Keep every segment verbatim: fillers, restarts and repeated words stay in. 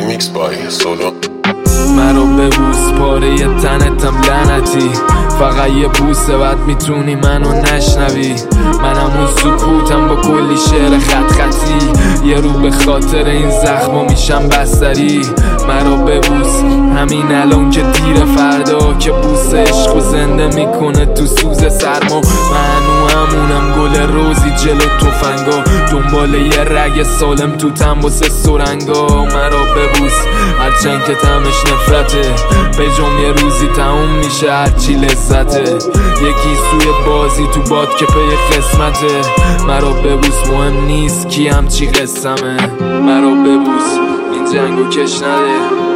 Remix by Solo. مرا ببوس پاره تنتم لعنتی، فقط یه بوسه بعد میتونی منو نشنوی. منم اون سکوتم با کلی شعر خط خطی، یه رو به خاطر این زخمو میشم بستری. مرا ببوس همین الان که دیر، فردا که بوس عشقو زنده میکنه تو سوز سرما. منو همونم گل روزی جلو تفنگا، دنبال یه رگ سالم تو تنبوس سرنگا. مرا ببوس هرچند که تمش نفرته، به جم یه روزی تموم میشه هرچی لذته. یکی سوی بازی تو باد که پی قسمته. مرا ببوس مهم نیست کی هم چی قسمه. مرا ببوس این جنگو کش نده،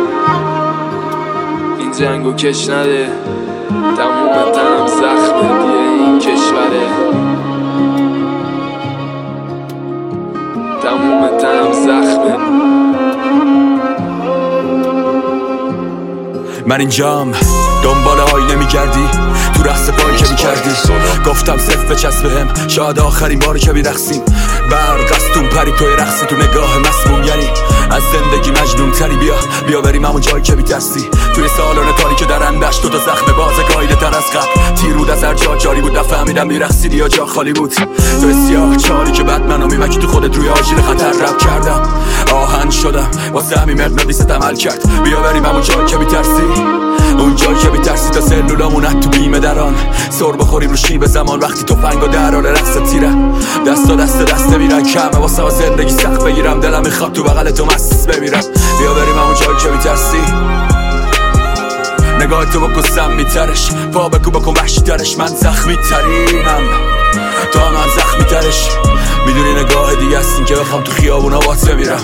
این جنگو کش نده. تموم تنم زخمه دیگه این کشوره، تموم تنم زخمه. من اینجام دنبال آینه میگردی، تو رقص پایی که میکردی. گفتم صرف بچسب بهم، شاید آخرین باری که بیرقصیم. برق از تون پری توی رقصی، تو نگاه مسموم یعنی از زندگی مجنون تری. بیا بیا بریم همون جایی که میترسی، توی سالن تاریک درندش تو تا زخم بازه گایده تر از قبل. تیر بود از هر جا جاری بود، نفهمیدم میرقصیدی یا جا خالی بود. تو سیاه چاری که بعد منو میمکی تو خودت روی آژیر خطر رب کردم. آهن شدم واسه همین مغناطیست عمل کرد. بیا بریم همون جایی که میترسی، اون جایی که میترسی تا سلولامون تو بیمه دران. سر بخوریم رو شیب زمان وقتی تفنگو در حال رقص تیره. دستا دست دست میرن کمه واسه زندگی سخت بگیرم. دلم میخواد تو بغل تو مست بمیرم. بیا بریم همون جایی که میترسی، نگاه تو بکن سم میترش. پا بکو بکن وحشی ترش، من زخمی ترینم تا من زخمی ترش. میدونی نگاه دیگه هستیم که بخوام تو خیابونا بات بمیرم.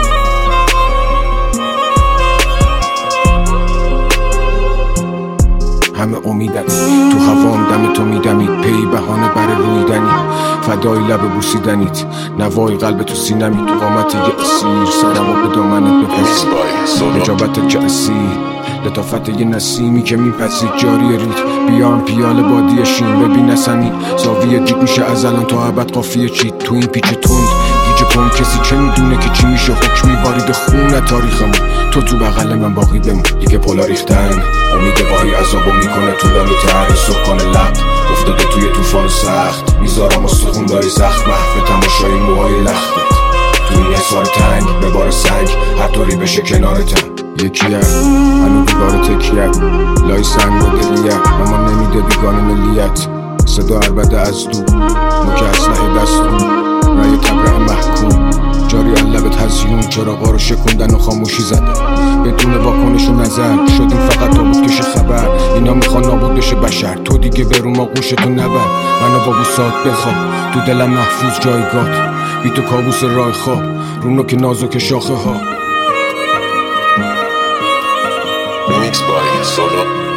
همه امیدن تو هوام دم تو میدمید، پی بهانه بر رویدنی، فدای لب بوسیدنیت، نوای قلب تو سینمی. تو قامت یه اسیر سرم و به دامنت بپسی، نجابت که اسیر لطافت یه نسیمی که میپسید جاری رید. بیام پیال بادی شین ببین نسمی، زاویه دیگ میشه از الان تا ابد قافیه چید. تو این پیچ تند گیج کن، کسی چه میدونه که چی میشه حکمی بارید خون تاریخمون. تو تو بغل من باقی بمون، دیگه پلا ریختن امید واهی عذابو میکنه طولانی تر. سکان لب افتاده توی طوفان سخت، میذارم استخون داری زخم محو تماشای موهای لختت. تو این حصار تنگ به بار سنگ هر طوری بشه کنارتم. یکیه هنو دیوار تکیه لای سنگ و دلیه، اما نمیده بیگانه ملیت. صدا عربده از دو نوک اسلحه دست رو رای تبرع محکوم جاری لبت هزیون. چراغا رو شکوندن و خاموشی زدن بدون واکنش و نظر. شدیم فقط تابوت کش خبر، اینا میخوان نابود بشه بشر. تو دیگه برو ما گوشتو نبر، منو با بوسات بخواب تو دلم محفوظ جایگات. بی تو کابوس رای خواب رو نوک نازک شاخه ها. Remix by Solo.